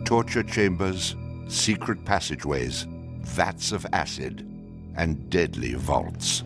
torture chambers, secret passageways, vats of acid, and deadly vaults.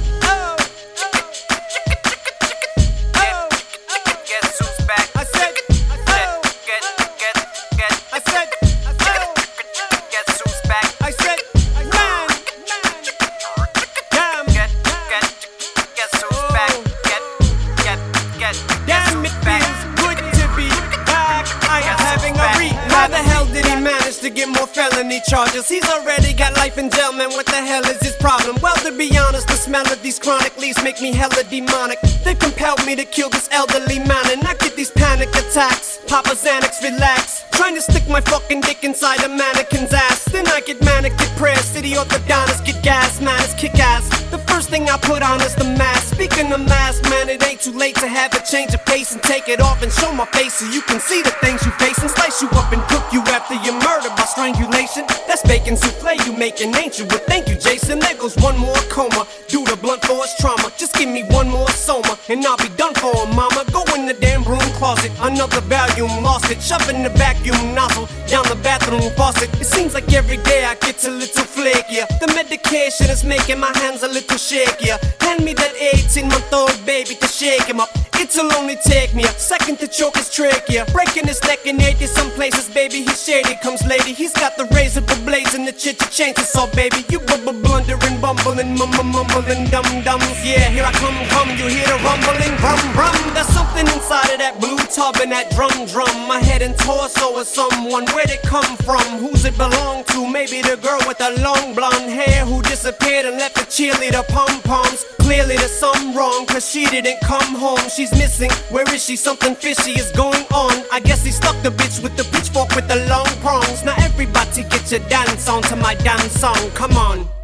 Get more felony charges. He's already got life in jail, man. What the hell is his problem? Well, to be honest, the smell of these chronic leaves make me hella demonic. They compelled me to kill this elderly man, and I get these panic attacks. Papa Xanax, relax. Trying to stick my fucking dick inside a mannequin's ass. Then I get manic depressed. City orthodontists get gas, man, it's kick ass. The first thing I put on is the mask. Speaking of mask, man, it ain't too late to have a change of pace and take it off and show my face so you can see the things you face and slice you up and cook you after you're murdered by strangulation. That's bacon souffle you making, ain't you? Well, thank you, Jason. There goes one more coma due to blunt force trauma. Just give me one more soma and I'll be done for, mama. Go in the damn broom closet, another volume, lost it. Shove in the vacuum nozzle down the bathroom faucet. It seems like every day I get a little flakier. The medication is making my hands a little shakier. Hand me that 18-month-old baby to shake him up. It'll only take me a second to choke his trachea. Breaking his neck in 80 some places, baby. He's shady, comes lady. He's got the razor blades and the chainsaw, baby. You blundering, bumbling, mumbling, dum-dums. Yeah, here I come, you hear the rumbling, rum. There's something inside of that blue tub and that drum. My head and torso is someone. Where'd it come from? Who's it belong to? Maybe the girl with the long blonde hair who disappeared and left the cheerleader pom-poms. Clearly there's something wrong, cause she didn't come home. She's missing, where is she? Something fishy is going on. I guess he stuck the bitch with the pitchfork with the long prongs. Now everybody get your dance on to my damn song, come on.